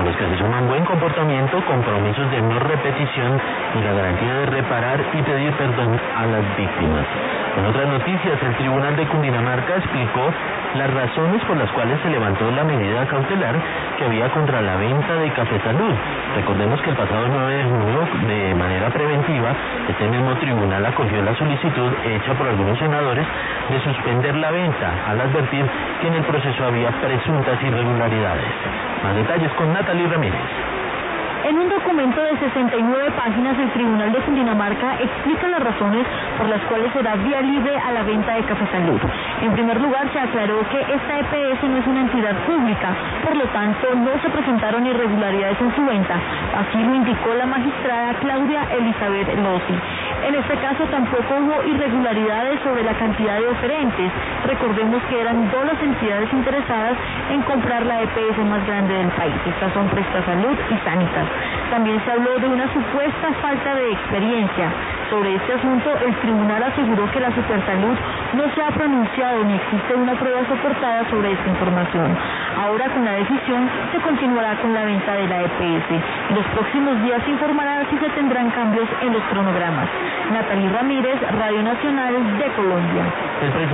los que se suman buen comportamiento, compromisos de no repetición y la garantía de reparar y pedir perdón a las víctimas. En otras noticias, el Tribunal de Cundinamarca explicó las razones por las cuales se levantó la medida cautelar que había contra la venta de Café Salud. Recordemos que el pasado 9 de junio, de manera preventiva, este mismo tribunal acogió la solicitud hecha por algunos senadores de suspender la venta, al advertir que en el proceso había presuntas irregularidades. Más detalles con Natalie Ramírez. En un documento de 69 páginas, el Tribunal de Cundinamarca explica las razones por las cuales se da vía libre a la venta de Café Salud. En primer lugar, se aclaró que esta EPS no es una entidad pública, por lo tanto, no se presentaron irregularidades en su venta. Así lo indicó la magistrada Claudia Elizabeth Lossi. En este caso, tampoco hubo irregularidades sobre la cantidad de oferentes. Recordemos que eran dos las entidades interesadas en comprar la EPS más grande del país. Estas son Presta Salud y Sanitas. También se habló de una supuesta falta de experiencia. Sobre este asunto, el tribunal aseguró que la Supersalud no se ha pronunciado ni existe una prueba soportada sobre esta información. Ahora, con la decisión, se continuará con la venta de la EPS. En los próximos días se informará si se tendrán cambios en los cronogramas. Natalie Ramírez, Radio Nacional de Colombia.